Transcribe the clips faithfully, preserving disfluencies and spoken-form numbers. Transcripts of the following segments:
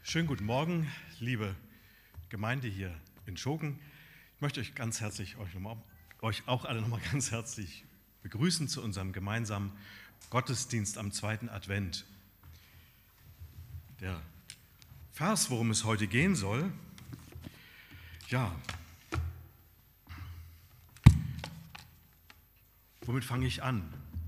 Schönen guten Morgen, liebe Gemeinde hier in Schoken. Ich möchte euch ganz herzlich, euch, nochmal, euch auch alle nochmal ganz herzlich begrüßen zu unserem gemeinsamen Gottesdienst am zweiten Advent. Der Vers, worum es heute gehen soll, ja, womit fange ich an?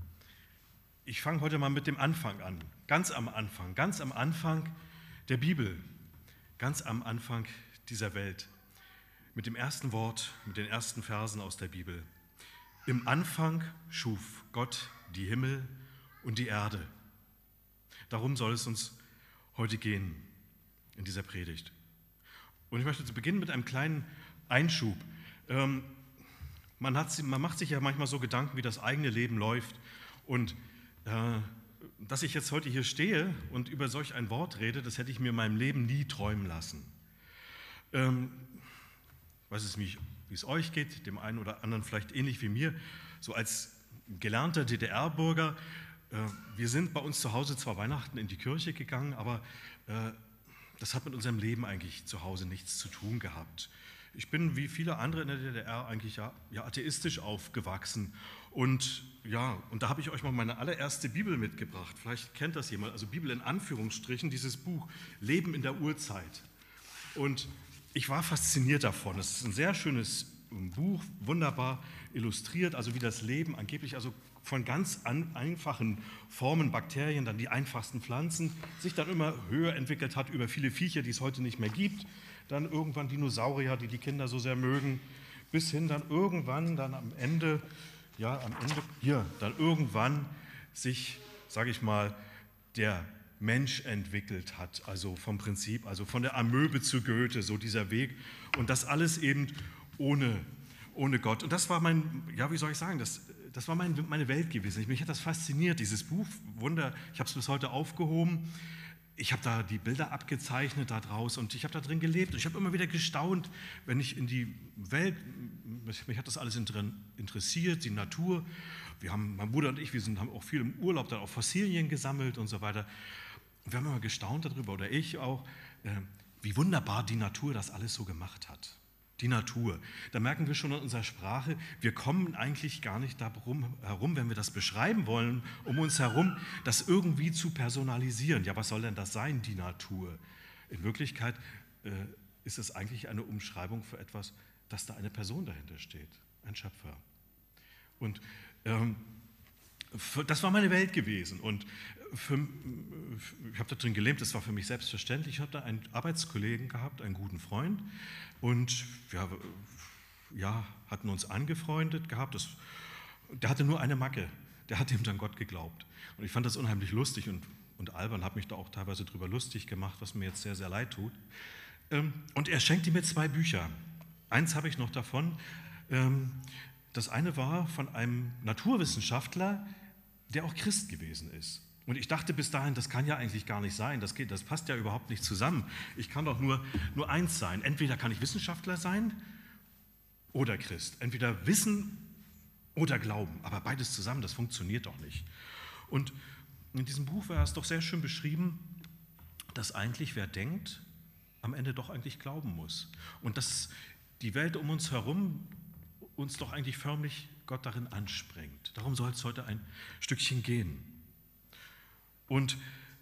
Ich fange heute mal mit dem Anfang an, ganz am Anfang, ganz am Anfang der Bibel, ganz am Anfang dieser Welt, mit dem ersten Wort, mit den ersten Versen aus der Bibel. Im Anfang schuf Gott die Himmel und die Erde. Darum soll es uns heute gehen in dieser Predigt. Und ich möchte zu Beginn mit einem kleinen Einschub. Ähm, man, hat, man macht sich ja manchmal so Gedanken, wie das eigene Leben läuft. Und äh, dass ich jetzt heute hier stehe und über solch ein Wort rede, das hätte ich mir in meinem Leben nie träumen lassen. Ähm, ich weiß es nicht, wie es euch geht, dem einen oder anderen vielleicht ähnlich wie mir, so als gelernter D D R-Bürger. Äh, wir sind bei uns zu Hause zwar Weihnachten in die Kirche gegangen, aber äh, das hat mit unserem Leben eigentlich zu Hause nichts zu tun gehabt. Ich bin wie viele andere in der D D R eigentlich ja, ja atheistisch aufgewachsen. Und ja, und da habe ich euch mal meine allererste Bibel mitgebracht. Vielleicht kennt das jemand, also Bibel in Anführungsstrichen, dieses Buch Leben in der Urzeit. Und ich war fasziniert davon. Es ist ein sehr schönes Buch, wunderbar illustriert, also wie das Leben angeblich, also von ganz an, einfachen Formen, Bakterien, dann die einfachsten Pflanzen, sich dann immer höher entwickelt hat über viele Viecher, die es heute nicht mehr gibt. Dann irgendwann Dinosaurier, die die Kinder so sehr mögen, bis hin dann irgendwann, dann am Ende, ja, am Ende, hier, dann irgendwann sich, sage ich mal, der Mensch entwickelt hat, also vom Prinzip, also von der Amöbe zu Goethe, so dieser Weg. Und das alles eben ohne, ohne Gott. Und das war mein, ja, wie soll ich sagen, das, das war mein, meine Welt gewesen. Mich hat das fasziniert, dieses Buch, Wunder, ich habe es bis heute aufgehoben. Ich habe da die Bilder abgezeichnet da draus und ich habe da drin gelebt. Und ich habe immer wieder gestaunt, wenn ich in die Welt, mich hat das alles interessiert, die Natur. Wir haben, mein Bruder und ich, wir sind, haben auch viel im Urlaub dann auch Fossilien gesammelt und so weiter. Und wir haben immer gestaunt darüber, oder ich auch, wie wunderbar die Natur das alles so gemacht hat. Die Natur. Da merken wir schon in unserer Sprache, wir kommen eigentlich gar nicht darum herum, wenn wir das beschreiben wollen, um uns herum, das irgendwie zu personalisieren. Ja, was soll denn das sein, die Natur? In Wirklichkeit äh, ist es eigentlich eine Umschreibung für etwas, dass da eine Person dahinter steht, ein Schöpfer. Und ähm, für, das war meine Welt gewesen. Und für, ich habe da drin gelebt, das war für mich selbstverständlich. Ich habe da einen Arbeitskollegen gehabt, einen guten Freund. Und wir ja, hatten uns angefreundet gehabt. Das, der hatte nur eine Macke, der hat ihm dann Gott geglaubt. Und ich fand das unheimlich lustig und, und albern, habe mich da auch teilweise drüber lustig gemacht, was mir jetzt sehr, sehr leid tut. Und er schenkte mir zwei Bücher. Eins habe ich noch davon. Das eine war von einem Naturwissenschaftler, der auch Christ gewesen ist. Und ich dachte bis dahin, das kann ja eigentlich gar nicht sein, das, geht, das passt ja überhaupt nicht zusammen. Ich kann doch nur, nur eins sein. Entweder kann ich Wissenschaftler sein oder Christ. Entweder Wissen oder Glauben. Aber beides zusammen, das funktioniert doch nicht. Und in diesem Buch war es doch sehr schön beschrieben, dass eigentlich wer denkt, am Ende doch eigentlich glauben muss. Und dass die Welt um uns herum uns doch eigentlich förmlich Gott darin ansprengt. Darum soll es heute ein Stückchen gehen. Und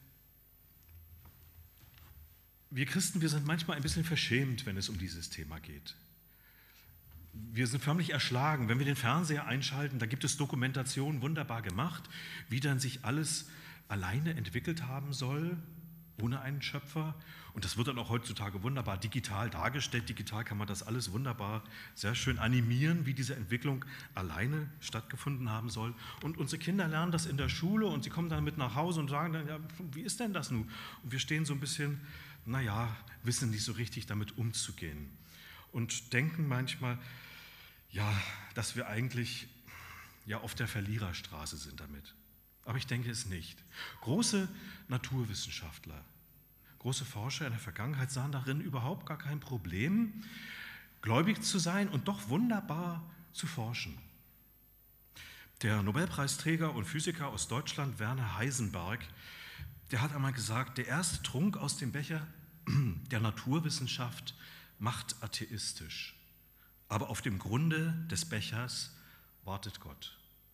wir Christen, wir sind manchmal ein bisschen verschämt, wenn es um dieses Thema geht. Wir sind förmlich erschlagen, wenn wir den Fernseher einschalten, da gibt es Dokumentationen, wunderbar gemacht, wie dann sich alles alleine entwickelt haben soll, ohne einen Schöpfer. Und das wird dann auch heutzutage wunderbar digital dargestellt. Digital kann man das alles wunderbar, sehr schön animieren, wie diese Entwicklung alleine stattgefunden haben soll. Und unsere Kinder lernen das in der Schule und sie kommen dann mit nach Hause und sagen dann, ja, wie ist denn das nun? Und wir stehen so ein bisschen, naja, wissen nicht so richtig damit umzugehen. Und denken manchmal, ja, dass wir eigentlich ja, auf der Verliererstraße sind damit. Aber ich denke es nicht. Große Naturwissenschaftler, große Forscher in der Vergangenheit sahen darin überhaupt gar kein Problem, gläubig zu sein und doch wunderbar zu forschen. Der Nobelpreisträger und Physiker aus Deutschland, Werner Heisenberg, der hat einmal gesagt, der erste Trunk aus dem Becher der Naturwissenschaft macht atheistisch, aber auf dem Grunde des Bechers wartet Gott.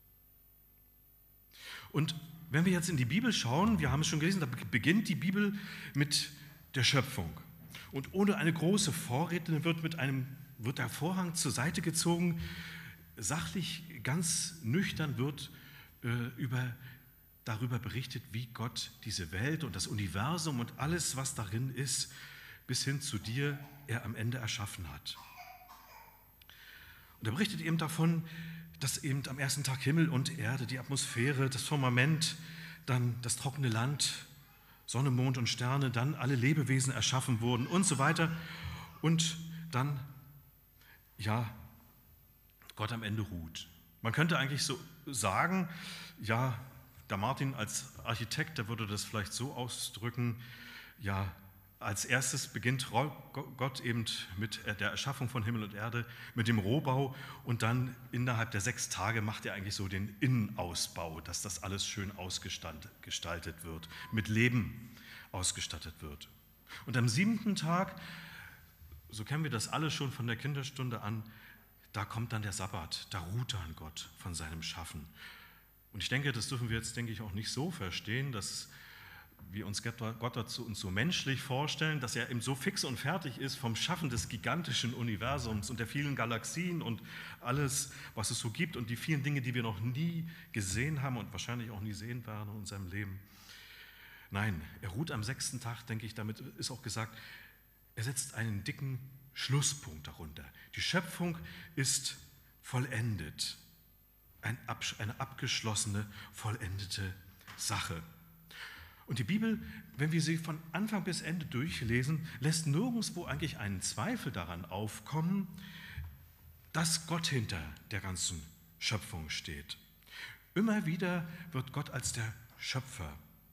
Und wenn wir jetzt in die Bibel schauen, wir haben es schon gelesen, da beginnt die Bibel mit der Schöpfung. Und ohne eine große Vorrede wird, mit einem, wird der Vorhang zur Seite gezogen, sachlich, ganz nüchtern wird äh, über, darüber berichtet, wie Gott diese Welt und das Universum und alles, was darin ist, bis hin zu dir, er am Ende erschaffen hat. Und er berichtet eben davon, dass eben am ersten Tag Himmel und Erde, die Atmosphäre, das Firmament, dann das trockene Land, Sonne, Mond und Sterne, dann alle Lebewesen erschaffen wurden und so weiter. Und dann, ja, Gott am Ende ruht. Man könnte eigentlich so sagen, ja, der Martin als Architekt, der würde das vielleicht so ausdrücken, ja, als erstes beginnt Gott eben mit der Erschaffung von Himmel und Erde, mit dem Rohbau und dann innerhalb der sechs Tage macht er eigentlich so den Innenausbau, dass das alles schön ausgestaltet wird, mit Leben ausgestattet wird. Und am siebten Tag, so kennen wir das alle schon von der Kinderstunde an, da kommt dann der Sabbat, da ruht dann Gott von seinem Schaffen. Und ich denke, das dürfen wir jetzt, denke ich, auch nicht so verstehen, dass wir uns Gott dazu uns so menschlich vorstellen, dass er eben so fix und fertig ist vom Schaffen des gigantischen Universums und der vielen Galaxien und alles, was es so gibt und die vielen Dinge, die wir noch nie gesehen haben und wahrscheinlich auch nie sehen werden in unserem Leben. Nein, er ruht am sechsten Tag, denke ich, damit ist auch gesagt, er setzt einen dicken Schlusspunkt darunter. Die Schöpfung ist vollendet, eine abgeschlossene, vollendete Sache. Und die Bibel, wenn wir sie von Anfang bis Ende durchlesen, lässt nirgendwo eigentlich einen Zweifel daran aufkommen, dass Gott hinter der ganzen Schöpfung steht. Immer wieder wird Gott als der Schöpfer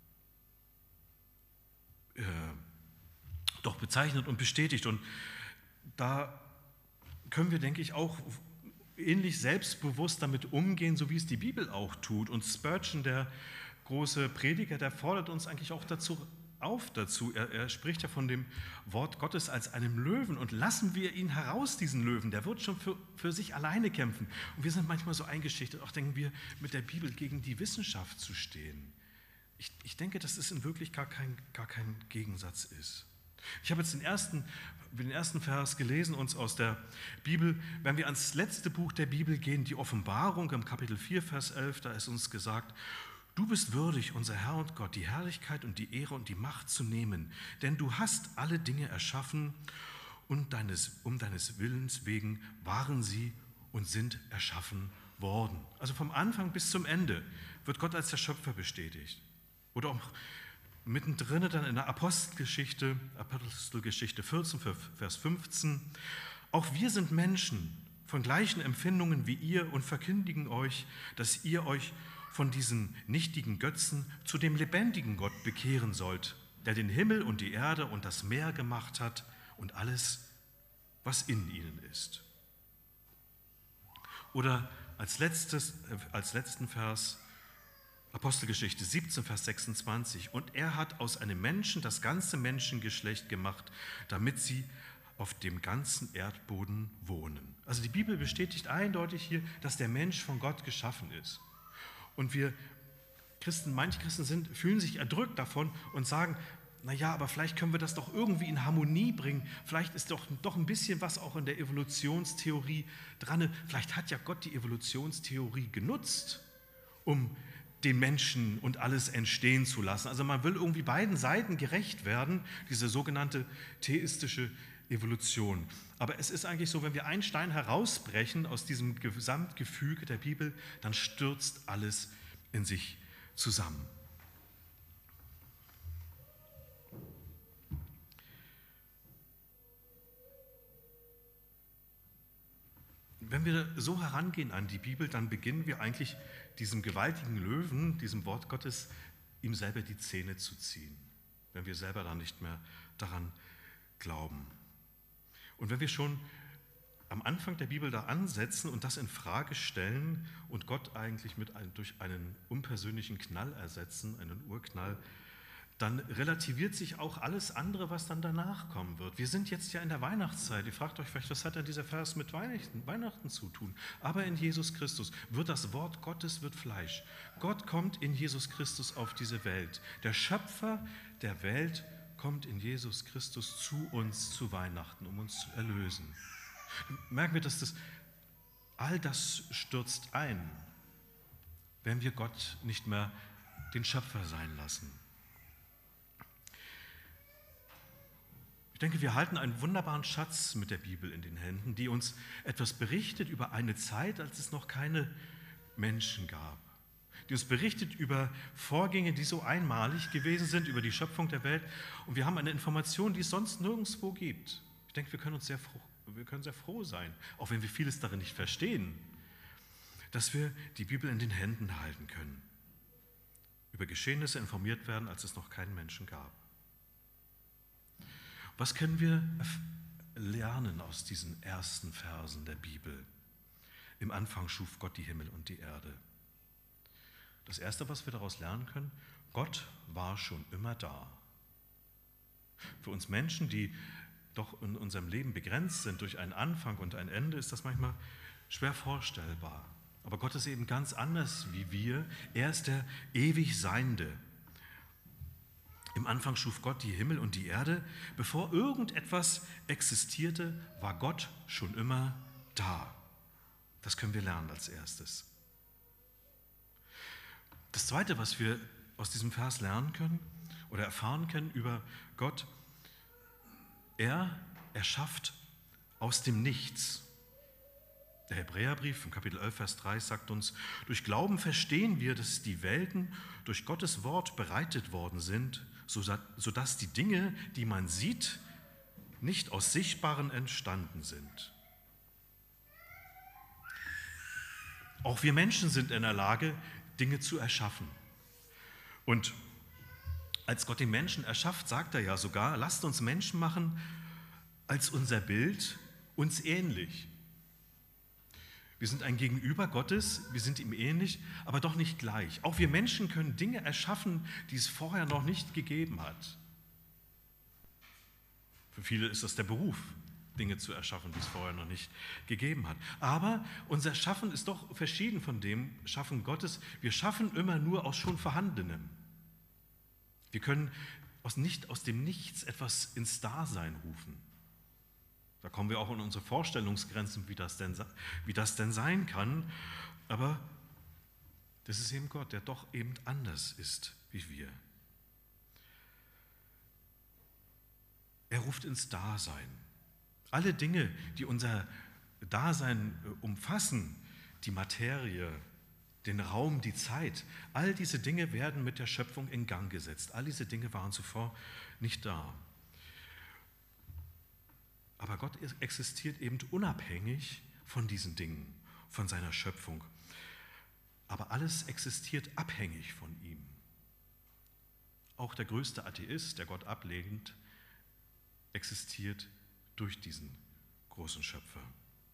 äh, doch bezeichnet und bestätigt. Und da können wir, denke ich, auch ähnlich selbstbewusst damit umgehen, so wie es die Bibel auch tut. Und Spurgeon, der große Prediger, der fordert uns eigentlich auch dazu auf dazu. Er, er spricht ja von dem Wort Gottes als einem Löwen und lassen wir ihn heraus, diesen Löwen, der wird schon für, für sich alleine kämpfen. Und wir sind manchmal so eingeschüchtert, auch denken wir, mit der Bibel gegen die Wissenschaft zu stehen. Ich, ich denke, dass es in Wirklichkeit gar kein, gar kein Gegensatz ist. Ich habe jetzt den ersten, den ersten Vers gelesen, uns aus der Bibel. Wenn wir ans letzte Buch der Bibel gehen, die Offenbarung im Kapitel vier, Vers elf, da ist uns gesagt, du bist würdig, unser Herr und Gott, die Herrlichkeit und die Ehre und die Macht zu nehmen, denn du hast alle Dinge erschaffen und deines, um deines Willens wegen waren sie und sind erschaffen worden. Also vom Anfang bis zum Ende wird Gott als der Schöpfer bestätigt. Oder auch mittendrin dann in der Apostelgeschichte, Apostelgeschichte vierzehn, Vers fünfzehn, auch wir sind Menschen von gleichen Empfindungen wie ihr und verkündigen euch, dass ihr euch von diesen nichtigen Götzen zu dem lebendigen Gott bekehren sollt, der den Himmel und die Erde und das Meer gemacht hat und alles, was in ihnen ist. Oder als, letztes, als letzten Vers Apostelgeschichte siebzehn, Vers sechsundzwanzig. Und er hat aus einem Menschen das ganze Menschengeschlecht gemacht, damit sie auf dem ganzen Erdboden wohnen. Also die Bibel bestätigt eindeutig hier, dass der Mensch von Gott geschaffen ist. Und wir Christen, manche Christen sind, fühlen sich erdrückt davon und sagen, naja, aber vielleicht können wir das doch irgendwie in Harmonie bringen. Vielleicht ist doch, doch ein bisschen was auch in der Evolutionstheorie dran. Vielleicht hat ja Gott die Evolutionstheorie genutzt, um den Menschen und alles entstehen zu lassen. Also man will irgendwie beiden Seiten gerecht werden, diese sogenannte theistische Evolution. Aber es ist eigentlich so, wenn wir einen Stein herausbrechen aus diesem Gesamtgefüge der Bibel, dann stürzt alles in sich zusammen. Wenn wir so herangehen an die Bibel, dann beginnen wir eigentlich diesem gewaltigen Löwen, diesem Wort Gottes, ihm selber die Zähne zu ziehen, wenn wir selber dann nicht mehr daran glauben. Und wenn wir schon am Anfang der Bibel da ansetzen und das in Frage stellen und Gott eigentlich mit ein, durch einen unpersönlichen Knall ersetzen, einen Urknall, dann relativiert sich auch alles andere, was dann danach kommen wird. Wir sind jetzt ja in der Weihnachtszeit. Ihr fragt euch vielleicht, was hat denn dieser Vers mit Weihnachten, Weihnachten zu tun? Aber in Jesus Christus wird das Wort Gottes wird Fleisch. Gott kommt in Jesus Christus auf diese Welt. Der Schöpfer der Welt kommt in Jesus Christus zu uns zu Weihnachten, um uns zu erlösen. Merken wir, dass das, all das stürzt ein, wenn wir Gott nicht mehr den Schöpfer sein lassen. Ich denke, wir halten einen wunderbaren Schatz mit der Bibel in den Händen, die uns etwas berichtet über eine Zeit, als es noch keine Menschen gab. Die uns berichtet über Vorgänge, die so einmalig gewesen sind, über die Schöpfung der Welt. Und wir haben eine Information, die es sonst nirgendwo gibt. Ich denke, wir können uns sehr froh, wir können sehr froh sein, auch wenn wir vieles darin nicht verstehen, dass wir die Bibel in den Händen halten können, über Geschehnisse informiert werden, als es noch keinen Menschen gab. Was können wir lernen aus diesen ersten Versen der Bibel? Im Anfang schuf Gott die Himmel und die Erde. Das Erste, was wir daraus lernen können, Gott war schon immer da. Für uns Menschen, die doch in unserem Leben begrenzt sind durch einen Anfang und ein Ende, ist das manchmal schwer vorstellbar. Aber Gott ist eben ganz anders wie wir. Er ist der ewig Seiende. Im Anfang schuf Gott die Himmel und die Erde. Bevor irgendetwas existierte, war Gott schon immer da. Das können wir lernen als erstes. Das Zweite, was wir aus diesem Vers lernen können oder erfahren können über Gott, er erschafft aus dem Nichts. Der Hebräerbrief im Kapitel elf, Vers drei sagt uns, durch Glauben verstehen wir, dass die Welten durch Gottes Wort bereitet worden sind, sodass die Dinge, die man sieht, nicht aus Sichtbaren entstanden sind. Auch wir Menschen sind in der Lage, Dinge zu erschaffen. Und als Gott den Menschen erschafft, sagt er ja sogar, lasst uns Menschen machen als unser Bild uns ähnlich. Wir sind ein Gegenüber Gottes, wir sind ihm ähnlich, aber doch nicht gleich. Auch wir Menschen können Dinge erschaffen, die es vorher noch nicht gegeben hat. Für viele ist das der Beruf, Dinge zu erschaffen, die es vorher noch nicht gegeben hat. Aber unser Schaffen ist doch verschieden von dem Schaffen Gottes. Wir schaffen immer nur aus schon Vorhandenem. Wir können aus nicht aus dem Nichts etwas ins Dasein rufen. Da kommen wir auch in unsere Vorstellungsgrenzen, wie das denn, wie das denn sein kann. Aber das ist eben Gott, der doch eben anders ist wie wir. Er ruft ins Dasein. Alle Dinge, die unser Dasein umfassen, die Materie, den Raum, die Zeit, all diese Dinge werden mit der Schöpfung in Gang gesetzt. All diese Dinge waren zuvor nicht da. Aber Gott existiert eben unabhängig von diesen Dingen, von seiner Schöpfung. Aber alles existiert abhängig von ihm. Auch der größte Atheist, der Gott ablehnt, existiert durch diesen großen Schöpfer.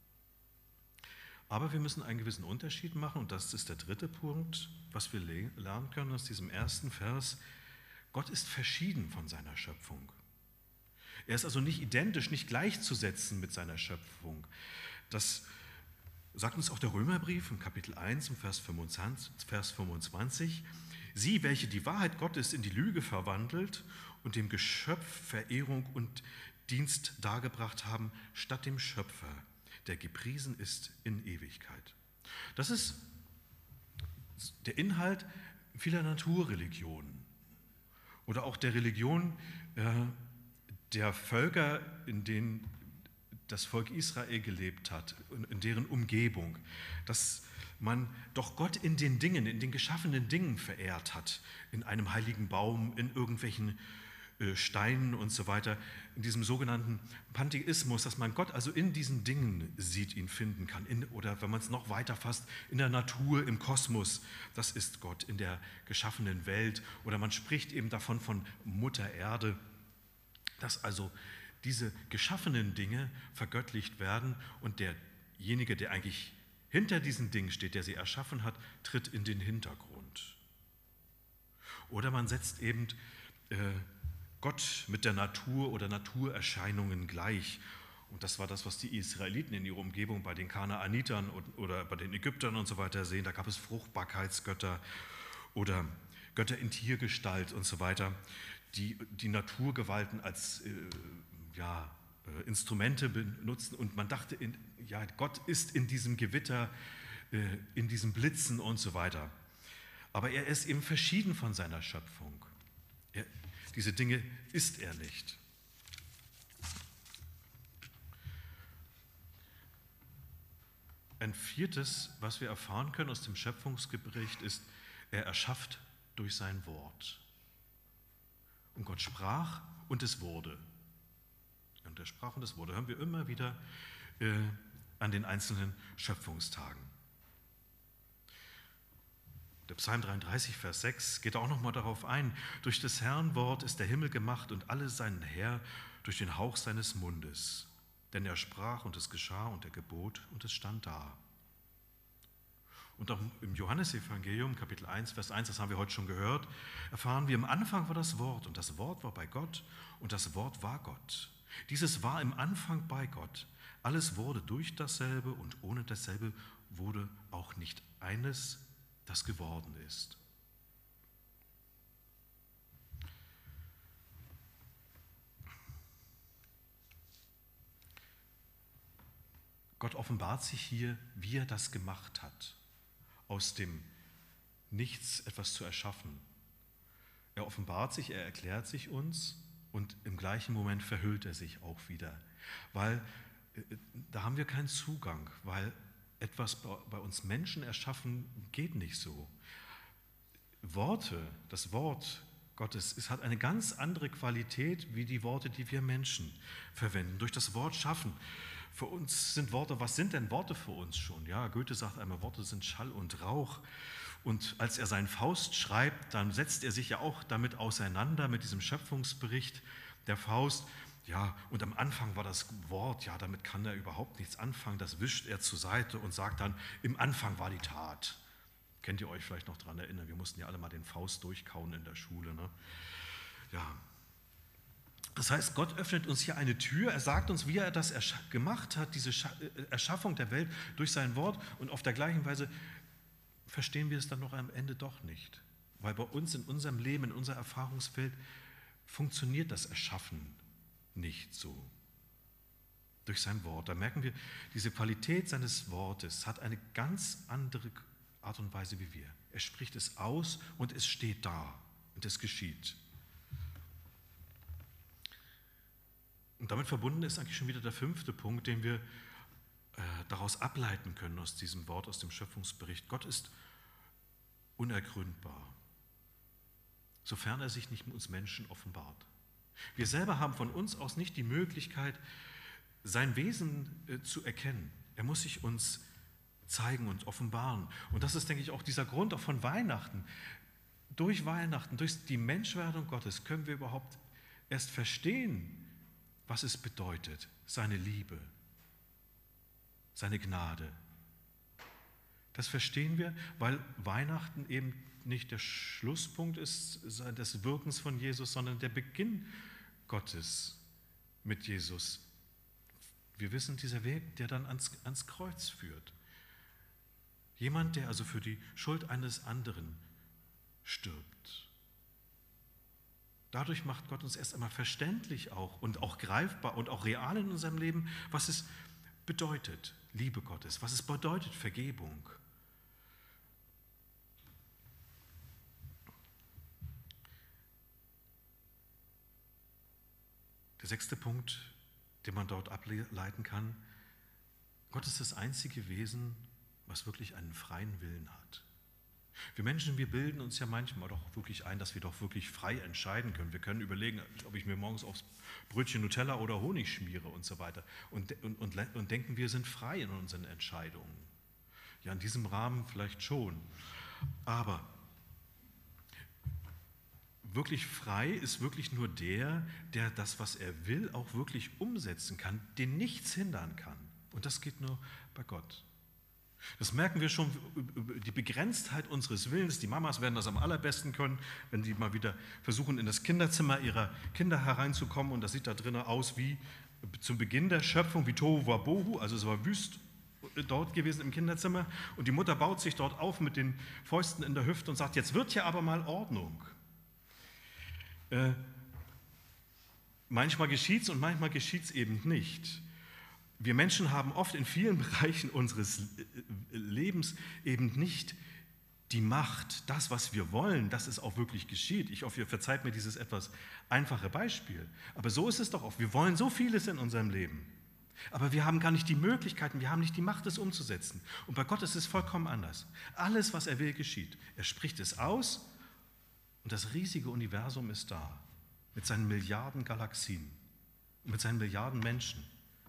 Aber wir müssen einen gewissen Unterschied machen, und das ist der dritte Punkt, was wir lernen können aus diesem ersten Vers. Gott ist verschieden von seiner Schöpfung. Er ist also nicht identisch, nicht gleichzusetzen mit seiner Schöpfung. Das sagt uns auch der Römerbrief im Kapitel eins, im Vers fünfundzwanzig. Sie, welche die Wahrheit Gottes in die Lüge verwandelt und dem Geschöpf Verehrung und Dienst dargebracht haben, statt dem Schöpfer, der gepriesen ist in Ewigkeit. Das ist der Inhalt vieler Naturreligionen oder auch der Religion äh, der Völker, in denen das Volk Israel gelebt hat, in deren Umgebung, dass man doch Gott in den Dingen, in den geschaffenen Dingen verehrt hat, in einem heiligen Baum, in irgendwelchen Steinen und so weiter, in diesem sogenannten Pantheismus, dass man Gott also in diesen Dingen sieht, ihn finden kann. In, oder wenn man es noch weiter fasst, in der Natur, im Kosmos, das ist Gott, in der geschaffenen Welt. Oder man spricht eben davon von Mutter Erde, dass also diese geschaffenen Dinge vergöttlicht werden und derjenige, der eigentlich hinter diesen Dingen steht, der sie erschaffen hat, tritt in den Hintergrund. Oder man setzt eben äh, Gott mit der Natur oder Naturerscheinungen gleich. Und das war das, was die Israeliten in ihrer Umgebung bei den Kanaanitern oder bei den Ägyptern und so weiter sehen. Da gab es Fruchtbarkeitsgötter oder Götter in Tiergestalt und so weiter, die die Naturgewalten als äh, ja, äh, Instrumente benutzen. Und man dachte, in, ja, Gott ist in diesem Gewitter, äh, in diesen Blitzen und so weiter. Aber er ist eben verschieden von seiner Schöpfung. Er, diese Dinge ist er nicht. Ein viertes, was wir erfahren können aus dem Schöpfungsbericht, ist, er erschafft durch sein Wort. Und Gott sprach und es wurde. Und er sprach und es wurde. Hören wir immer wieder äh, an den einzelnen Schöpfungstagen. Der Psalm dreiunddreißig, Vers sechs geht auch nochmal darauf ein. Durch des Herrn Wort ist der Himmel gemacht und alles sein Heer durch den Hauch seines Mundes. Denn er sprach und es geschah und er gebot und es stand da. Und auch im Johannesevangelium, Kapitel eins, Vers eins, das haben wir heute schon gehört, erfahren wir, im Anfang war das Wort und das Wort war bei Gott und das Wort war Gott. Dieses war im Anfang bei Gott. Alles wurde durch dasselbe und ohne dasselbe wurde auch nicht eines, das geworden ist. Gott offenbart sich hier, wie er das gemacht hat, aus dem Nichts etwas zu erschaffen. Er offenbart sich, er erklärt sich uns und im gleichen Moment verhüllt er sich auch wieder, weil äh, da haben wir keinen Zugang, weil etwas bei uns Menschen erschaffen geht nicht so. Worte, das Wort Gottes, es hat eine ganz andere Qualität wie die Worte, die wir Menschen verwenden. Durch das Wort schaffen. Für uns sind Worte, was sind denn Worte für uns schon? Ja, Goethe sagt einmal, Worte sind Schall und Rauch. Und als er seinen Faust schreibt, dann setzt er sich ja auch damit auseinander, mit diesem Schöpfungsbericht der Faust. Ja, und am Anfang war das Wort, ja, damit kann er überhaupt nichts anfangen. Das wischt er zur Seite und sagt dann, im Anfang war die Tat. Kennt ihr euch vielleicht noch daran erinnern? Wir mussten ja alle mal den Faust durchkauen in der Schule. Ne? Ja. Das heißt, Gott öffnet uns hier eine Tür, er sagt uns, wie er das gemacht hat, diese Erschaffung der Welt durch sein Wort, und auf der gleichen Weise verstehen wir es dann noch am Ende doch nicht, weil bei uns in unserem Leben, in unser Erfahrungsfeld funktioniert das Erschaffen nicht so. Durch sein Wort, da merken wir, diese Qualität seines Wortes hat eine ganz andere Art und Weise wie wir. Er spricht es aus und es steht da und es geschieht. Und damit verbunden ist eigentlich schon wieder der fünfte Punkt, den wir äh, daraus ableiten können aus diesem Wort, aus dem Schöpfungsbericht. Gott ist unergründbar, sofern er sich nicht uns Menschen offenbart. Wir selber haben von uns aus nicht die Möglichkeit, sein Wesen äh, zu erkennen. Er muss sich uns zeigen und offenbaren. Und das ist, denke ich, auch dieser Grund auch von Weihnachten. Durch Weihnachten, durch die Menschwerdung Gottes können wir überhaupt erst verstehen, was es bedeutet, seine Liebe, seine Gnade. Das verstehen wir, weil Weihnachten eben nicht der Schlusspunkt ist des Wirkens von Jesus, sondern der Beginn Gottes mit Jesus. Wir wissen, dieser Weg, der dann ans, ans Kreuz führt. Jemand, der also für die Schuld eines anderen stirbt. Dadurch macht Gott uns erst einmal verständlich auch und auch greifbar und auch real in unserem Leben, was es bedeutet, Liebe Gottes, was es bedeutet, Vergebung. Der sechste Punkt, den man dort ableiten kann: Gott ist das einzige Wesen, was wirklich einen freien Willen hat. Wir Menschen, wir bilden uns ja manchmal doch wirklich ein, dass wir doch wirklich frei entscheiden können. Wir können überlegen, ob ich mir morgens aufs Brötchen Nutella oder Honig schmiere und so weiter und, und, und, und denken, wir sind frei in unseren Entscheidungen. Ja, in diesem Rahmen vielleicht schon. Aber wirklich frei ist wirklich nur der, der das, was er will, auch wirklich umsetzen kann, den nichts hindern kann. Und das geht nur bei Gott. Das merken wir schon, die Begrenztheit unseres Willens. Die Mamas werden das am allerbesten können, wenn die mal wieder versuchen, in das Kinderzimmer ihrer Kinder hereinzukommen. Und das sieht da drinnen aus wie zum Beginn der Schöpfung, wie Tohu Wabohu, also es war wüst dort gewesen im Kinderzimmer. Und die Mutter baut sich dort auf mit den Fäusten in der Hüfte und sagt, jetzt wird hier aber mal Ordnung. Äh, manchmal geschieht es und manchmal geschieht es eben nicht. Wir Menschen haben oft in vielen Bereichen unseres Lebens eben nicht die Macht, das, was wir wollen, dass es auch wirklich geschieht. Ich hoffe, ihr verzeiht mir dieses etwas einfache Beispiel. Aber so ist es doch oft. Wir wollen so vieles in unserem Leben. Aber wir haben gar nicht die Möglichkeiten, wir haben nicht die Macht, es umzusetzen. Und bei Gott ist es vollkommen anders. Alles, was er will, geschieht. Er spricht es aus und das riesige Universum ist da. Mit seinen Milliarden Galaxien, mit seinen Milliarden Menschen.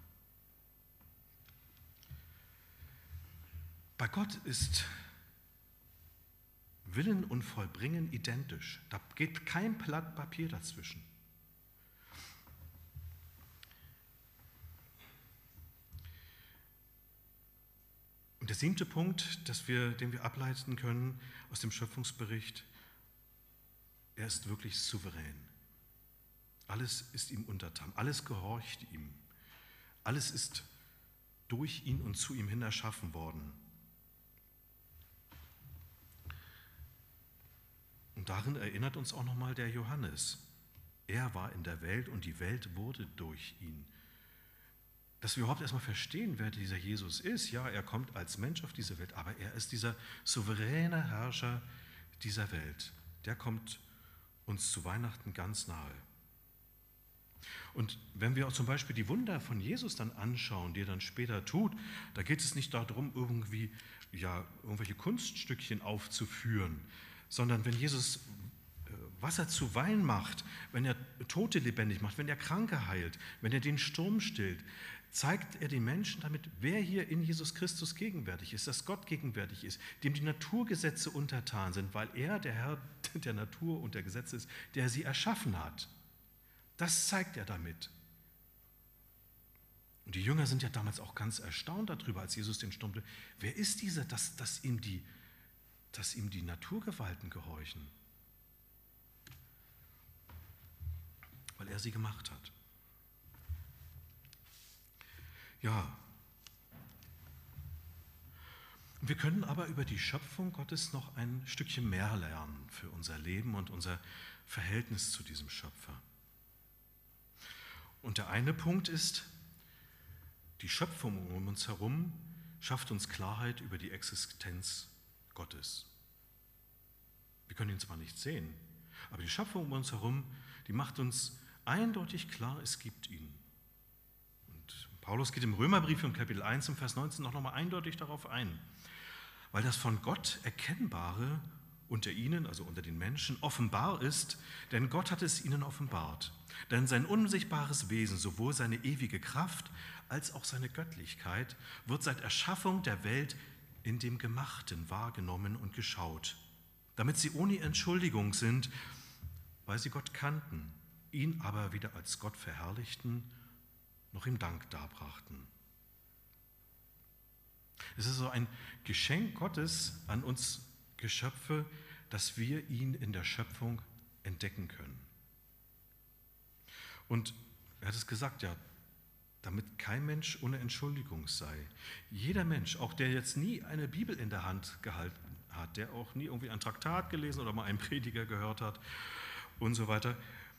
Bei Gott ist Willen und Vollbringen identisch. Da geht kein Blatt Papier dazwischen. Und der siebte Punkt, dass wir, den wir ableiten können aus dem Schöpfungsbericht, er ist wirklich souverän. Alles ist ihm untertan, alles gehorcht ihm. Alles ist durch ihn und zu ihm hin erschaffen worden. Und darin erinnert uns auch nochmal der Johannes. Er war in der Welt und die Welt wurde durch ihn. Dass wir überhaupt erstmal verstehen, wer dieser Jesus ist. Ja, er kommt als Mensch auf diese Welt, aber er ist dieser souveräne Herrscher dieser Welt. Der kommt uns zu Weihnachten ganz nahe. Und wenn wir auch zum Beispiel die Wunder von Jesus dann anschauen, die er dann später tut, da geht es nicht darum, irgendwie ja, irgendwelche Kunststückchen aufzuführen, sondern wenn Jesus Wasser zu Wein macht, wenn er Tote lebendig macht, wenn er Kranke heilt, wenn er den Sturm stillt, zeigt er den Menschen damit, wer hier in Jesus Christus gegenwärtig ist, dass Gott gegenwärtig ist, dem die Naturgesetze untertan sind, weil er der Herr der Natur und der Gesetze ist, der sie erschaffen hat. Das zeigt er damit. Und die Jünger sind ja damals auch ganz erstaunt darüber, als Jesus den Sturm, wer ist dieser, dass, dass, ihm die, dass ihm die Naturgewalten gehorchen? Weil er sie gemacht hat. Ja. Wir können aber über die Schöpfung Gottes noch ein Stückchen mehr lernen für unser Leben und unser Verhältnis zu diesem Schöpfer. Und der eine Punkt ist, die Schöpfung um uns herum schafft uns Klarheit über die Existenz Gottes. Wir können ihn zwar nicht sehen, aber die Schöpfung um uns herum, die macht uns eindeutig klar, es gibt ihn. Und Paulus geht im Römerbrief im Kapitel eins im Vers neunzehn noch nochmal eindeutig darauf ein, weil das von Gott Erkennbare unter ihnen, also unter den Menschen, offenbar ist, denn Gott hat es ihnen offenbart. Denn sein unsichtbares Wesen, sowohl seine ewige Kraft als auch seine Göttlichkeit, wird seit Erschaffung der Welt in dem Gemachten wahrgenommen und geschaut, damit sie ohne Entschuldigung sind, weil sie Gott kannten, ihn aber weder als Gott verherrlichten, noch ihm Dank darbrachten. Es ist so ein Geschenk Gottes an uns Geschöpfe, dass wir ihn in der Schöpfung entdecken können. Und er hat es gesagt, ja, damit kein Mensch ohne Entschuldigung sei. Jeder Mensch, auch der jetzt nie eine Bibel in der Hand gehalten hat, der auch nie irgendwie ein Traktat gelesen oder mal einen Prediger gehört hat und so weiter,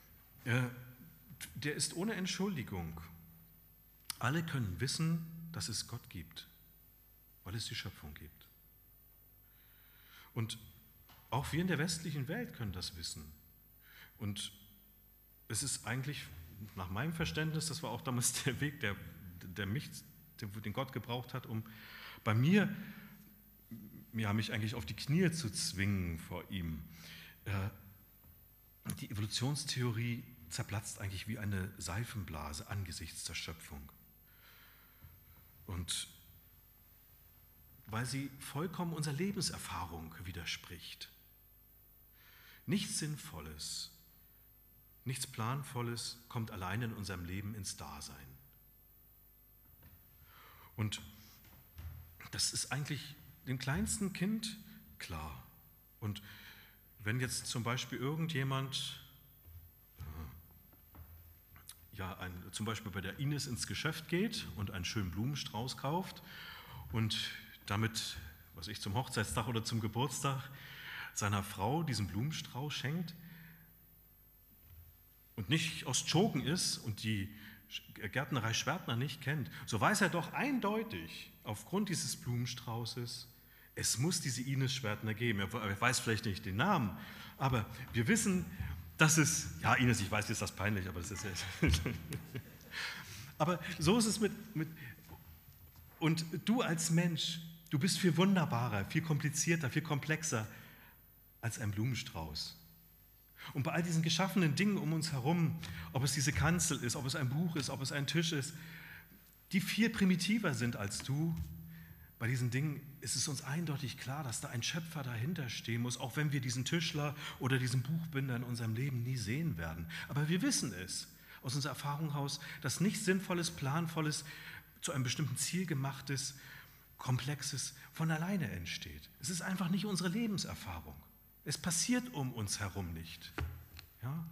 der ist ohne Entschuldigung. Alle können wissen, dass es Gott gibt, weil es die Schöpfung gibt. Und auch wir in der westlichen Welt können das wissen. Und es ist eigentlich, nach meinem Verständnis, das war auch damals der Weg, der, der mich, den Gott gebraucht hat, um bei mir, ja, mich eigentlich auf die Knie zu zwingen vor ihm. Die Evolutionstheorie zerplatzt eigentlich wie eine Seifenblase angesichts der Schöpfung. Und weil sie vollkommen unserer Lebenserfahrung widerspricht. Nichts Sinnvolles, nichts Planvolles kommt allein in unserem Leben ins Dasein. Und Das ist eigentlich dem kleinsten Kind klar. Und wenn jetzt zum Beispiel irgendjemand, ja, ein, zum Beispiel bei der Ines ins Geschäft geht und einen schönen Blumenstrauß kauft und damit, was ich zum Hochzeitstag oder zum Geburtstag seiner Frau diesen Blumenstrauß schenkt und nicht aus Tschogen ist und die Gärtnerei Schwertner nicht kennt, so weiß er doch eindeutig aufgrund dieses Blumenstraußes, es muss diese Ines Schwertner geben. Er weiß vielleicht nicht den Namen, aber wir wissen, dass es, ja Ines, ich weiß, jetzt ist das peinlich, aber das ist jetzt. Aber so ist es mit, mit, und du als Mensch, du bist viel wunderbarer, viel komplizierter, viel komplexer als ein Blumenstrauß. Und bei all diesen geschaffenen Dingen um uns herum, ob es diese Kanzel ist, ob es ein Buch ist, ob es ein Tisch ist, die viel primitiver sind als du, bei diesen Dingen ist es uns eindeutig klar, dass da ein Schöpfer dahinter stehen muss, auch wenn wir diesen Tischler oder diesen Buchbinder in unserem Leben nie sehen werden. Aber wir wissen es aus unserer Erfahrung heraus, dass nichts Sinnvolles, Planvolles, zu einem bestimmten Ziel gemachtes, Komplexes von alleine entsteht. Es ist einfach nicht unsere Lebenserfahrung. Es passiert um uns herum nicht. Ja?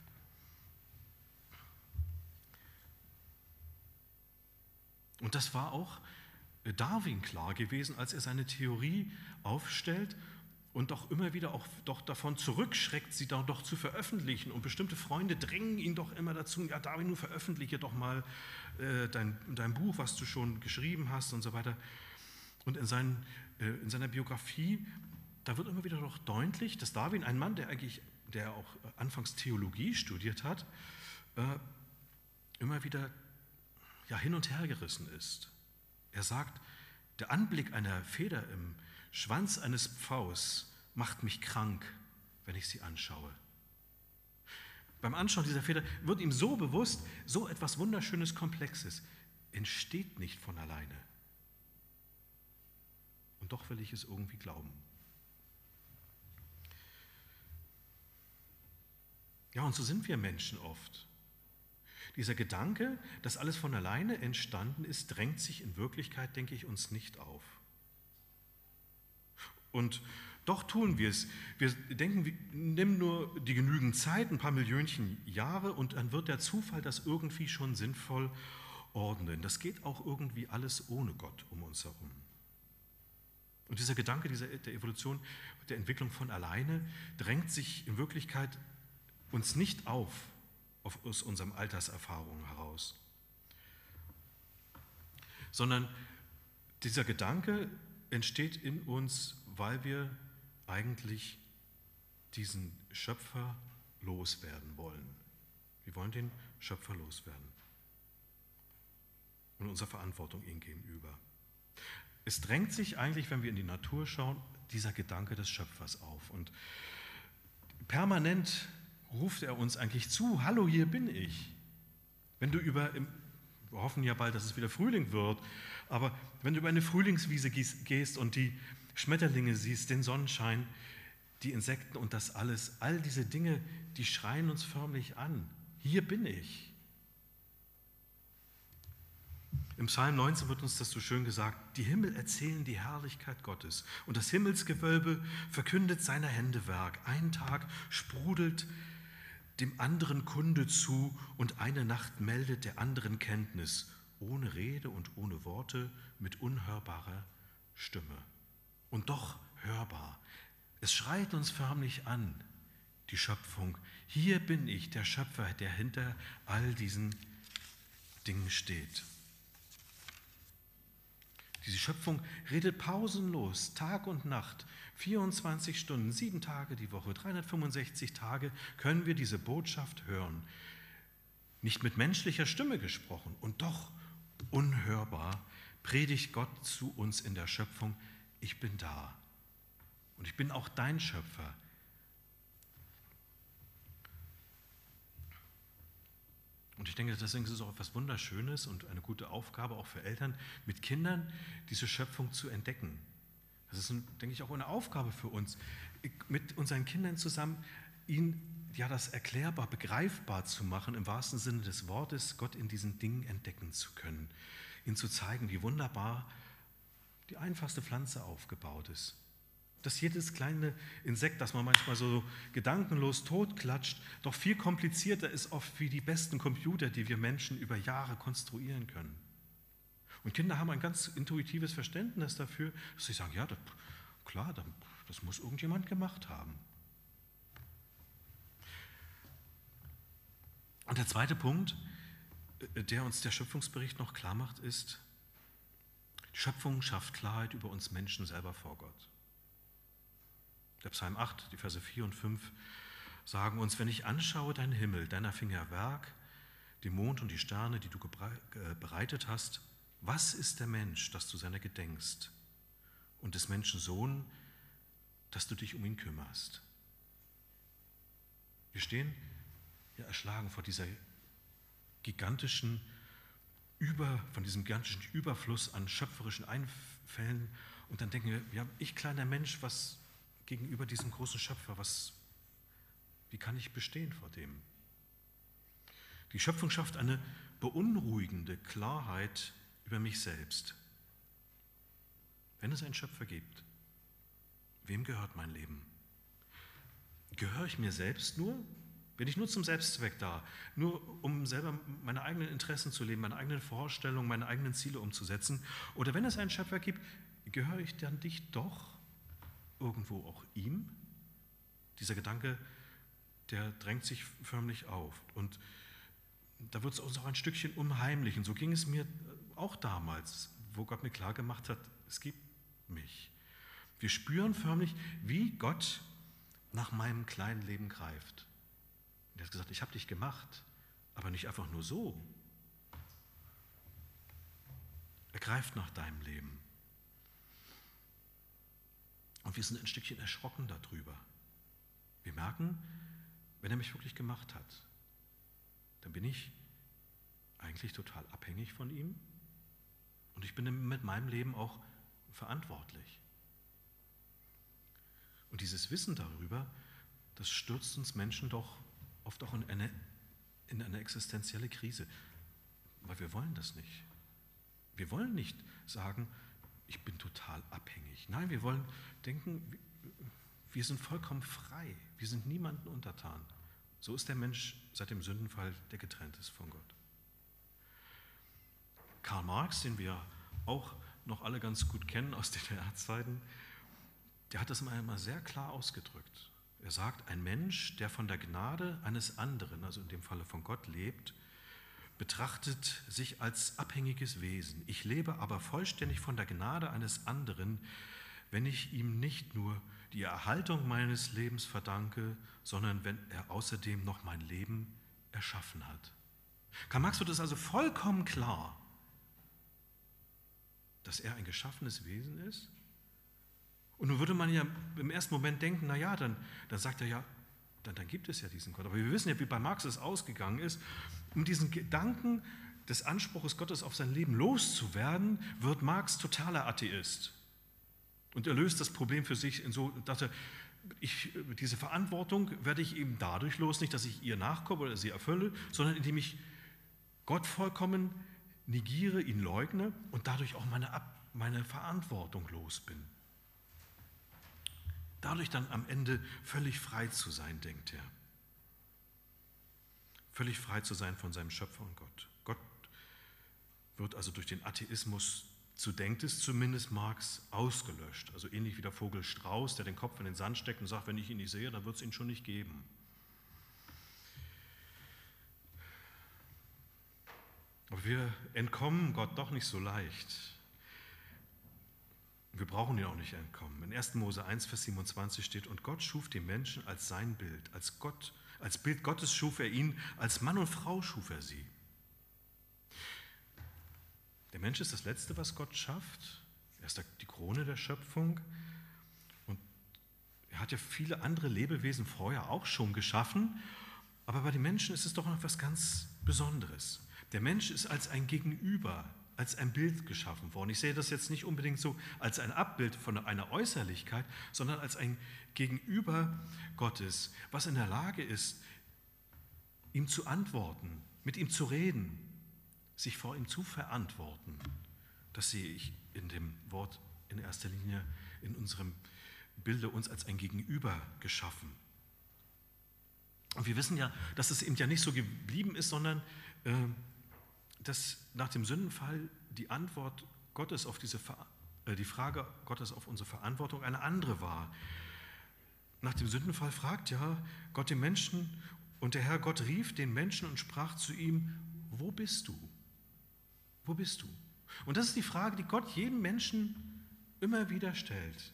Und das war auch Darwin klar gewesen, als er seine Theorie aufstellt und doch immer wieder auch doch davon zurückschreckt, sie dann doch zu veröffentlichen. Und bestimmte Freunde drängen ihn doch immer dazu, ja Darwin, nun veröffentliche doch mal äh, dein, dein Buch, was du schon geschrieben hast und so weiter. Und in, seinen, äh, in seiner Biografie, da wird immer wieder doch deutlich, dass Darwin, ein Mann, der eigentlich, der auch anfangs Theologie studiert hat, äh, immer wieder ja, hin und her gerissen ist. Er sagt, der Anblick einer Feder im Schwanz eines Pfaus macht mich krank, wenn ich sie anschaue. Beim Anschauen dieser Feder wird ihm so bewusst, so etwas Wunderschönes, Komplexes entsteht nicht von alleine. Und doch will ich es irgendwie glauben. Ja, und so sind wir Menschen oft. Dieser Gedanke, dass alles von alleine entstanden ist, drängt sich in Wirklichkeit, denke ich, uns nicht auf. Und doch tun wir es. Wir denken, wir nehmen nur die genügend Zeit, ein paar Millionchen Jahre, und dann wird der Zufall das irgendwie schon sinnvoll ordnen. Das geht auch irgendwie alles ohne Gott um uns herum. Und dieser Gedanke dieser, der Evolution, der Entwicklung von alleine, drängt sich in Wirklichkeit uns nicht auf, aus unserem Alterserfahrung heraus, sondern dieser Gedanke entsteht in uns, weil wir eigentlich diesen Schöpfer loswerden wollen. Wir wollen den Schöpfer loswerden und unsere Verantwortung ihm gegenüber. Es drängt sich eigentlich, wenn wir in die Natur schauen, dieser Gedanke des Schöpfers auf, und permanent ruft er uns eigentlich zu, hallo, hier bin ich. Wenn du über, wir hoffen ja bald, dass es wieder Frühling wird, aber wenn du über eine Frühlingswiese gehst und die Schmetterlinge siehst, den Sonnenschein, die Insekten und das alles, all diese Dinge, die schreien uns förmlich an, hier bin ich. Im Psalm neunzehn wird uns das so schön gesagt, die Himmel erzählen die Herrlichkeit Gottes und das Himmelsgewölbe verkündet seiner Hände Werk. Ein Tag sprudelt dem anderen Kunde zu und eine Nacht meldet der anderen Kenntnis, ohne Rede und ohne Worte, mit unhörbarer Stimme. Und doch hörbar. Es schreit uns förmlich an, die Schöpfung. Hier bin ich, der Schöpfer, der hinter all diesen Dingen steht. Diese Schöpfung redet pausenlos, Tag und Nacht, vierundzwanzig Stunden, sieben Tage die Woche, dreihundertfünfundsechzig Tage können wir diese Botschaft hören. Nicht mit menschlicher Stimme gesprochen und doch unhörbar predigt Gott zu uns in der Schöpfung, ich bin da und ich bin auch dein Schöpfer. Und ich denke, deswegen ist es auch etwas Wunderschönes und eine gute Aufgabe auch für Eltern, mit Kindern diese Schöpfung zu entdecken. Das ist, denke ich, auch eine Aufgabe für uns, mit unseren Kindern zusammen, ihnen ja das erklärbar, begreifbar zu machen, im wahrsten Sinne des Wortes, Gott in diesen Dingen entdecken zu können, ihnen zu zeigen, wie wunderbar die einfachste Pflanze aufgebaut ist. Dass jedes kleine Insekt, das man manchmal so gedankenlos totklatscht, doch viel komplizierter ist oft wie die besten Computer, die wir Menschen über Jahre konstruieren können. Und Kinder haben ein ganz intuitives Verständnis dafür, dass sie sagen, ja, das, klar, das muss irgendjemand gemacht haben. Und der zweite Punkt, der uns der Schöpfungsbericht noch klar macht, ist, die Schöpfung schafft Klarheit über uns Menschen selber vor Gott. Der Psalm acht, die Verse vier und fünf sagen uns, wenn ich anschaue deinen Himmel, deiner Finger Werk, den Mond und die Sterne, die du bereitet hast, was ist der Mensch, dass du seiner gedenkst, und des Menschen Sohn, dass du dich um ihn kümmerst? Wir stehen ja erschlagen vor dieser gigantischen Über, von diesem gigantischen Überfluss an schöpferischen Einfällen, und dann denken wir, ja, ich kleiner Mensch, was gegenüber diesem großen Schöpfer, was, wie kann ich bestehen vor dem? Die Schöpfung schafft eine beunruhigende Klarheit über mich selbst. Wenn es einen Schöpfer gibt, wem gehört mein Leben? Gehöre ich mir selbst nur? Bin ich nur zum Selbstzweck da? Nur um selber meine eigenen Interessen zu leben, meine eigenen Vorstellungen, meine eigenen Ziele umzusetzen? Oder wenn es einen Schöpfer gibt, gehöre ich dann dich doch irgendwo auch ihm? Dieser Gedanke, der drängt sich förmlich auf. Und da wird es uns auch ein Stückchen unheimlich. Und so ging es mir auch damals, wo Gott mir klar gemacht hat, es gibt mich. Wir spüren förmlich, wie Gott nach meinem kleinen Leben greift. Er hat gesagt, ich habe dich gemacht, aber nicht einfach nur so. Er greift nach deinem Leben. Und wir sind ein Stückchen erschrocken darüber. Wir merken, wenn er mich wirklich gemacht hat, dann bin ich eigentlich total abhängig von ihm und ich bin mit meinem Leben auch verantwortlich. Und dieses Wissen darüber, das stürzt uns Menschen doch oft auch in eine, in eine existenzielle Krise, weil wir wollen das nicht. Wir wollen nicht sagen, ich bin total abhängig. Nein, wir wollen denken, wir sind vollkommen frei, wir sind niemandem untertan. So ist der Mensch seit dem Sündenfall, der getrennt ist von Gott. Karl Marx, den wir auch noch alle ganz gut kennen aus D D R-Zeiten, der hat das immer sehr klar ausgedrückt. Er sagt, ein Mensch, der von der Gnade eines anderen, also in dem Falle von Gott, lebt, betrachtet sich als abhängiges Wesen. Ich lebe aber vollständig von der Gnade eines anderen, wenn ich ihm nicht nur die Erhaltung meines Lebens verdanke, sondern wenn er außerdem noch mein Leben erschaffen hat. Karl Marx wird es also vollkommen klar, dass er ein geschaffenes Wesen ist. Und nun würde man ja im ersten Moment denken, na ja, dann, dann sagt er ja, dann, dann gibt es ja diesen Gott. Aber wir wissen ja, wie bei Marx es ausgegangen ist. Um diesen Gedanken des Anspruchs Gottes auf sein Leben loszuwerden, wird Marx totaler Atheist. Und er löst das Problem für sich in so, dass er, ich, diese Verantwortung werde ich eben dadurch los, nicht, dass ich ihr nachkomme oder sie erfülle, sondern indem ich Gott vollkommen negiere, ihn leugne und dadurch auch meine, Ab, meine Verantwortung los bin. Dadurch dann am Ende völlig frei zu sein, denkt er. Völlig frei zu sein von seinem Schöpfer und Gott. Gott wird also durch den Atheismus, so denkt es zumindest Marx, ausgelöscht. Also ähnlich wie der Vogel Strauß, der den Kopf in den Sand steckt und sagt, wenn ich ihn nicht sehe, dann wird es ihn schon nicht geben. Aber wir entkommen Gott doch nicht so leicht. Wir brauchen ihn auch nicht entkommen. In ersten Mose eins, Vers siebenundzwanzig steht, und Gott schuf den Menschen als sein Bild. Als Gott, als Bild Gottes schuf er ihn, als Mann und Frau schuf er sie. Der Mensch ist das Letzte, was Gott schafft. Er ist die Krone der Schöpfung. Und er hat ja viele andere Lebewesen vorher auch schon geschaffen. Aber bei den Menschen ist es doch noch etwas ganz Besonderes. Der Mensch ist als ein Gegenüber, als ein Bild geschaffen worden. Ich sehe das jetzt nicht unbedingt so als ein Abbild von einer Äußerlichkeit, sondern als ein Gegenüber Gottes, was in der Lage ist, ihm zu antworten, mit ihm zu reden, sich vor ihm zu verantworten. Das sehe ich in dem Wort in erster Linie in unserem Bilde uns als ein Gegenüber geschaffen. Und wir wissen ja, dass es eben ja nicht so geblieben ist, sondern äh, dass nach dem Sündenfall die Antwort Gottes auf diese Ver- äh, die Frage Gottes auf unsere Verantwortung eine andere war. Nach dem Sündenfall fragt ja Gott den Menschen, und der Herr Gott rief den Menschen und sprach zu ihm: Wo bist du? Wo bist du? Und das ist die Frage, die Gott jedem Menschen immer wieder stellt.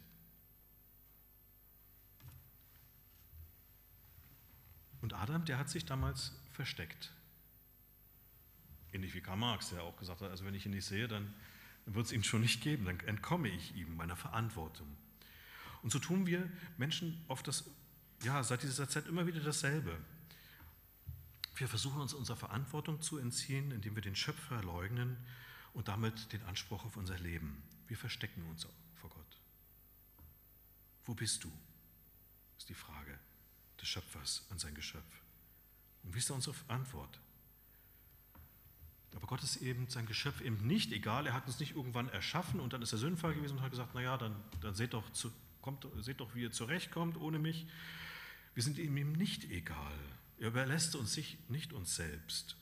Und Adam, der hat sich damals versteckt. Ähnlich wie Karl Marx, der auch gesagt hat, also wenn ich ihn nicht sehe, dann wird es ihn schon nicht geben, dann entkomme ich ihm, meiner Verantwortung. Und so tun wir Menschen oft das, ja, seit dieser Zeit immer wieder dasselbe. Wir versuchen uns unserer Verantwortung zu entziehen, indem wir den Schöpfer leugnen und damit den Anspruch auf unser Leben. Wir verstecken uns vor Gott. Wo bist du? Ist die Frage des Schöpfers an sein Geschöpf. Und wie ist da unsere Antwort? Aber Gott ist eben sein Geschöpf eben nicht egal. Er hat uns nicht irgendwann erschaffen und dann ist er Sündenfall gewesen und hat gesagt, naja, dann, dann seht, doch zu, kommt, seht doch, wie ihr zurechtkommt ohne mich. Wir sind ihm eben nicht egal. Er überlässt uns sich nicht uns selbst.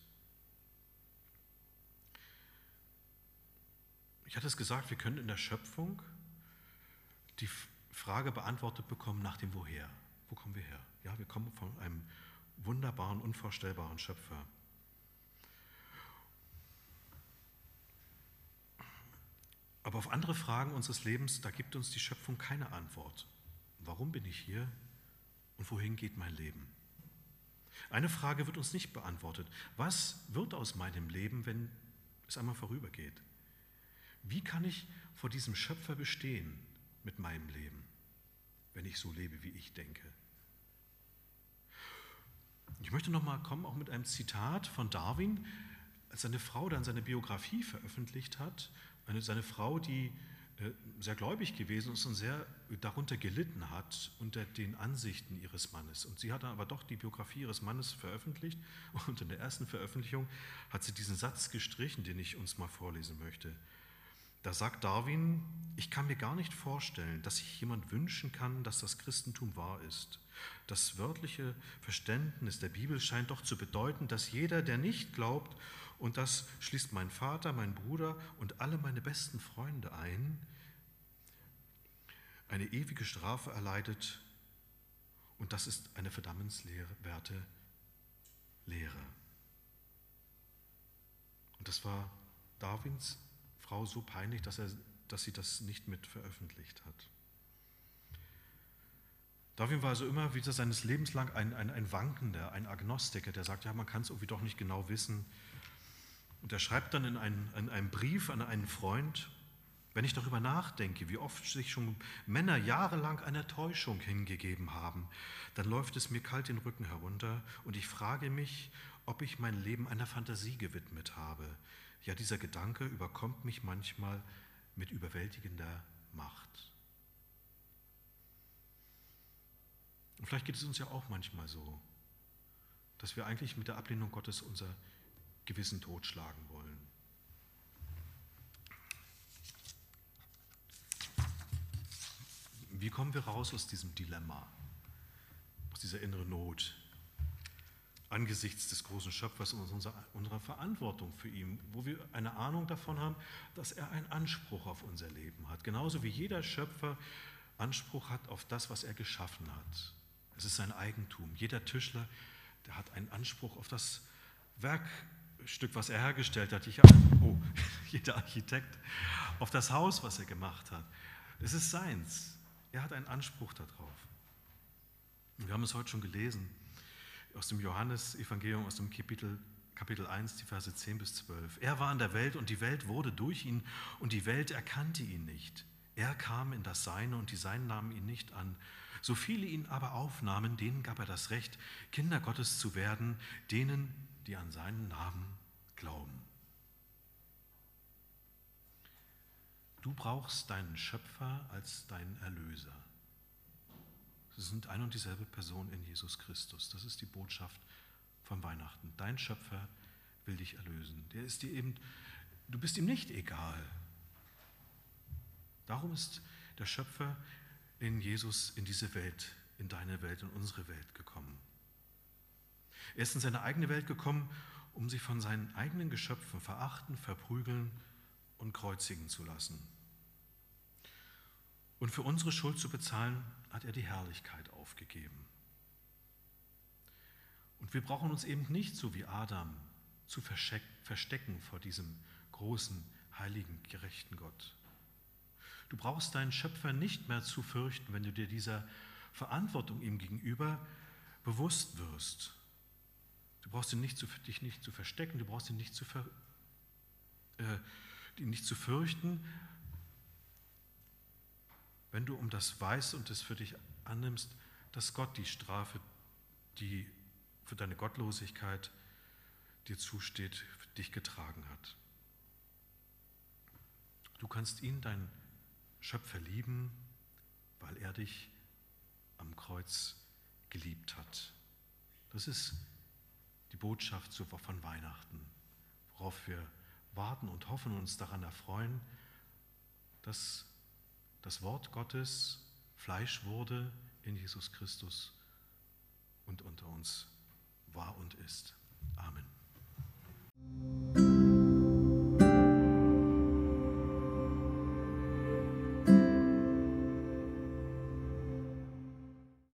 Ich hatte es gesagt, wir können in der Schöpfung die Frage beantwortet bekommen nach dem Woher. Wo kommen wir her? Ja, wir kommen von einem wunderbaren, unvorstellbaren Schöpfer. Aber auf andere Fragen unseres Lebens, da gibt uns die Schöpfung keine Antwort. Warum bin ich hier und wohin geht mein Leben? Eine Frage wird uns nicht beantwortet. Was wird aus meinem Leben, wenn es einmal vorübergeht? Wie kann ich vor diesem Schöpfer bestehen mit meinem Leben, wenn ich so lebe, wie ich denke? Ich möchte nochmal kommen, auch mit einem Zitat von Darwin, als seine Frau dann seine Biografie veröffentlicht hat. Eine, seine Frau, die äh, sehr gläubig gewesen ist und sehr darunter gelitten hat unter den Ansichten ihres Mannes. Und sie hat dann aber doch die Biografie ihres Mannes veröffentlicht. Und in der ersten Veröffentlichung hat sie diesen Satz gestrichen, den ich uns mal vorlesen möchte. Da sagt Darwin: Ich kann mir gar nicht vorstellen, dass sich jemand wünschen kann, dass das Christentum wahr ist. Das wörtliche Verständnis der Bibel scheint doch zu bedeuten, dass jeder, der nicht glaubt, und das schließt mein Vater, mein Bruder und alle meine besten Freunde ein, eine ewige Strafe erleidet, und das ist eine verdammenswerte Lehre. Und das war Darwins Frau so peinlich, dass, er, dass sie das nicht mit veröffentlicht hat. Darwin war also immer wieder seines Lebens lang ein, ein, ein Wankender, ein Agnostiker, der sagt, ja, man kann es irgendwie doch nicht genau wissen. Und er schreibt dann in, ein, in einem Brief an einen Freund: Wenn ich darüber nachdenke, wie oft sich schon Männer jahrelang einer Täuschung hingegeben haben, dann läuft es mir kalt den Rücken herunter und ich frage mich, ob ich mein Leben einer Fantasie gewidmet habe. Ja, dieser Gedanke überkommt mich manchmal mit überwältigender Macht. Und vielleicht geht es uns ja auch manchmal so, dass wir eigentlich mit der Ablehnung Gottes unser Gewissen totschlagen wollen. Wie kommen wir raus aus diesem Dilemma, aus dieser inneren Not, angesichts des großen Schöpfers und unserer, unserer Verantwortung für ihn, wo wir eine Ahnung davon haben, dass er einen Anspruch auf unser Leben hat, genauso wie jeder Schöpfer Anspruch hat auf das, was er geschaffen hat. Es ist sein Eigentum. Jeder Tischler, der hat einen Anspruch auf das Werkstück, was er hergestellt hat. Ich, oh, jeder Architekt auf das Haus, was er gemacht hat. Es ist seins. Er hat einen Anspruch darauf. Und wir haben es heute schon gelesen, aus dem Johannesevangelium, aus dem Kapitel, Kapitel eins, die Verse zehn bis zwölf. Er war in der Welt und die Welt wurde durch ihn und die Welt erkannte ihn nicht. Er kam in das Seine und die Seinen nahmen ihn nicht an. So viele ihn aber aufnahmen, denen gab er das Recht, Kinder Gottes zu werden, denen, die an seinen Namen glauben. Du brauchst deinen Schöpfer als deinen Erlöser. Sie sind ein und dieselbe Person in Jesus Christus. Das ist die Botschaft von Weihnachten. Dein Schöpfer will dich erlösen. Der ist dir eben, du bist ihm nicht egal. Darum ist der Schöpfer in Jesus in diese Welt, in deine Welt, in unsere Welt gekommen. Er ist in seine eigene Welt gekommen, um sich von seinen eigenen Geschöpfen verachten, verprügeln und kreuzigen zu lassen. Und für unsere Schuld zu bezahlen, hat er die Herrlichkeit aufgegeben. Und wir brauchen uns eben nicht so wie Adam zu verstecken vor diesem großen, heiligen, gerechten Gott. Du brauchst deinen Schöpfer nicht mehr zu fürchten, wenn du dir dieser Verantwortung ihm gegenüber bewusst wirst. Du brauchst ihn nicht zu, dich nicht zu verstecken, du brauchst ihn nicht zu, ver, äh, ihn nicht zu fürchten, wenn du um das weißt und es für dich annimmst, dass Gott die Strafe, die für deine Gottlosigkeit dir zusteht, für dich getragen hat. Du kannst ihn, deinen Schöpfer, lieben, weil er dich am Kreuz geliebt hat. Das ist die Botschaft von Weihnachten, worauf wir warten und hoffen und uns daran erfreuen, dass das Wort Gottes Fleisch wurde in Jesus Christus und unter uns war und ist. Amen.